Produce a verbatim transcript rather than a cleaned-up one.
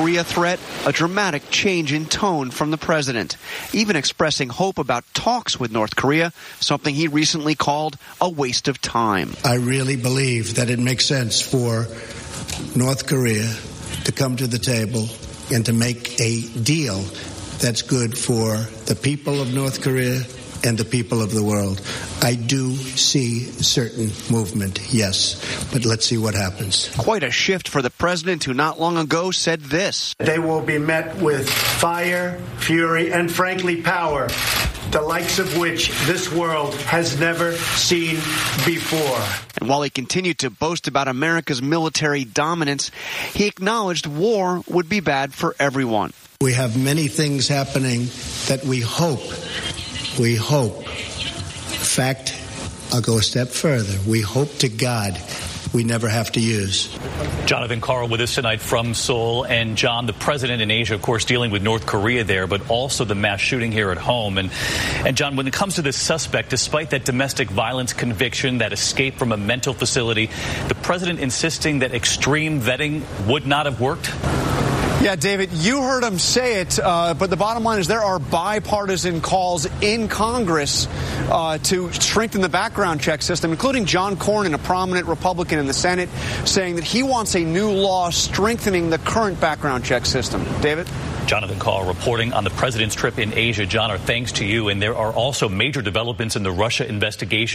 Korea threat, a dramatic change in tone from the president, even expressing hope about talks with North Korea, something he recently called a waste of time. I really believe that it makes sense for North Korea to come to the table and to make a deal that's good for the people of North Korea and the people of the world. I do see certain movement, yes, but let's see what happens. Quite a shift for the president, who not long ago said this. They will be met with fire, fury, and frankly power, the likes of which this world has never seen before. And while he continued to boast about America's military dominance, he acknowledged war would be bad for everyone. We have many things happening that we hope, we hope. In fact, I'll go a step further. We hope to God we never have to use. Jonathan Karl with us tonight from Seoul. And John, the president in Asia, of course, dealing with North Korea there, but also the mass shooting here at home. And, and John, when it comes to this suspect, despite that domestic violence conviction, that escape from a mental facility, the president insisting that extreme vetting would not have worked? Yeah, David, you heard him say it, uh, but the bottom line is there are bipartisan calls in Congress uh, to strengthen the background check system, including John Cornyn, a prominent Republican in the Senate, saying that he wants a new law strengthening the current background check system. David? Jonathan Karl reporting on the president's trip in Asia. John, our thanks to you. And there are also major developments in the Russia investigation.